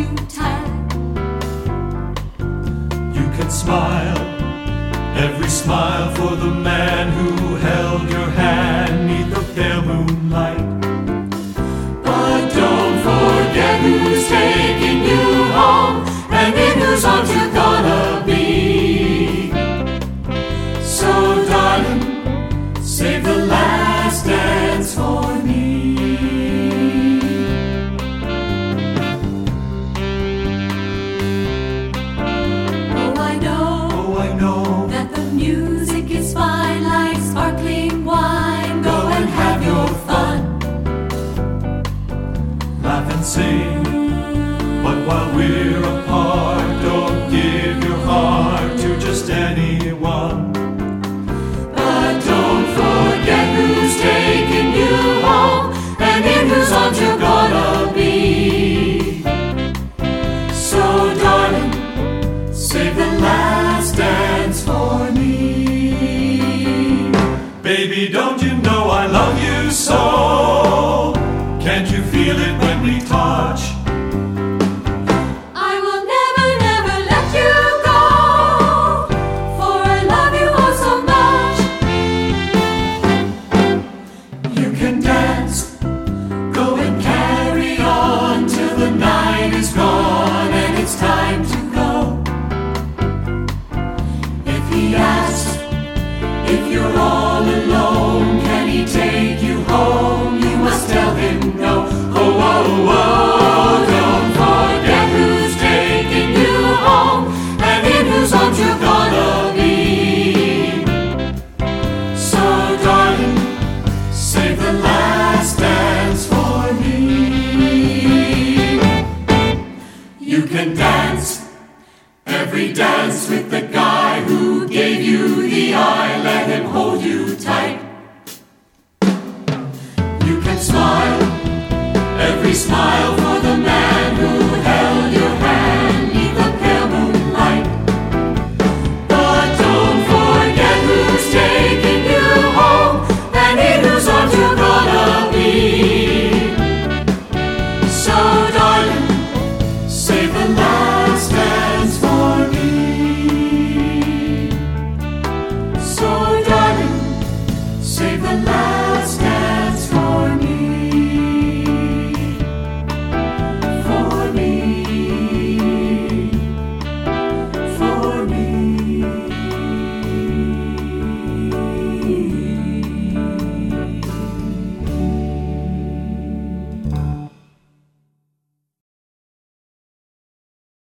you tight. You can smile, every smile for the man who held your hand 'neath the pale moonlight. But don't forget who's taking you home and in whose arms you're gonna be. So darling, save the last dance for me. Oh, I know that the music is fine like sparkling wine. Go and have your fun. Laugh and sing, but while we're apart, don't give your heart to just anyone. But don't forget who's taking you home and in whose arms you're gonna be. So darling, save the last dance for me. Baby, don't you know I love you so? Can't you feel it when we touch? I will never, never let you go, for I love you oh so much. You can dance, go and carry on till the night is gone and it's time to go. If he asks if you're all alone, can he take you home? You must tell him no. Oh, oh, oh, don't forget who's taking you home and in whose arms you're gonna be. So darling, save the last dance for me. You can dance, every dance with the guy who gave you the eye, let him hold you tight. You can smile, every smile for